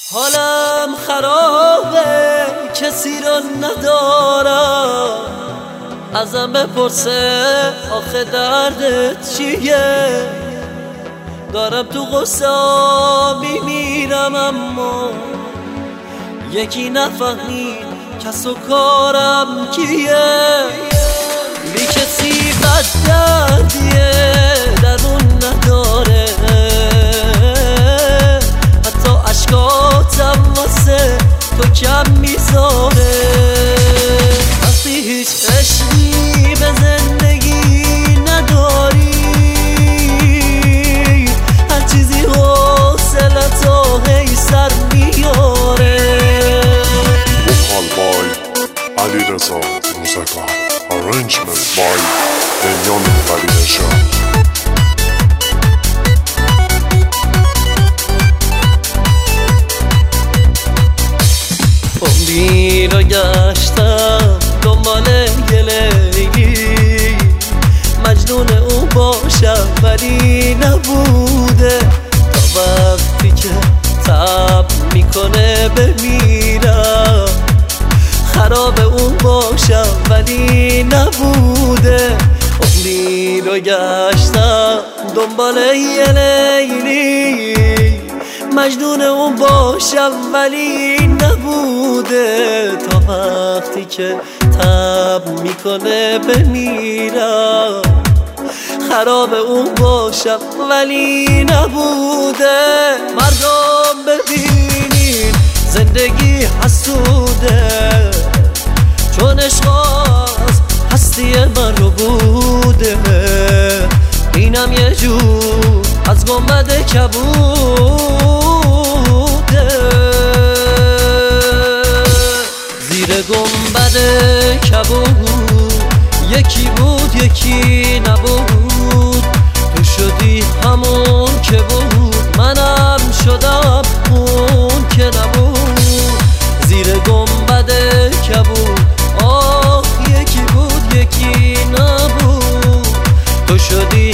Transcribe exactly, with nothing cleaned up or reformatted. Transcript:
حالم خرابه کسی رو ندارم، ازم بپرسه آخه دردت چیه؟ دارم تو غصه میمیرم اما یکی نفهمید کس و کارم کیه. بی کسی بد دردیه درون نداره، حتی عشقاتم واسه تو کم میذاره. وقتی هیچ عشقی به زندگی نداری، هر چیزی حوصلتو هی سر میاره. وکال بای علیرضا موسیقی، arrangement by بنیام ولی‌نژاد. عمری رو گشتم دنبال یه لیلی، مجنون او باشم ولی نبوده. تا وقتی که تب میکنه بمیرم، خراب اون باشم ولی نبوده. عمری رو گشتم دنبال یه لیلی، مجنون اون باشم ولی نبوده. تا وقتی که تب میکنه بمیرم، خراب اون باشم ولی نبوده. مردم ببینین زندگی حسوده، چون عشقاست هستی من رو بوده. اینم یه جور از گنبد کبوده، زیر گنبد کبود یکی بود یکی نبود. تو شدی همون که بود، منم شدم اون که نبود. زیر گنبد کبود آه یکی بود یکی نبود. تو شدی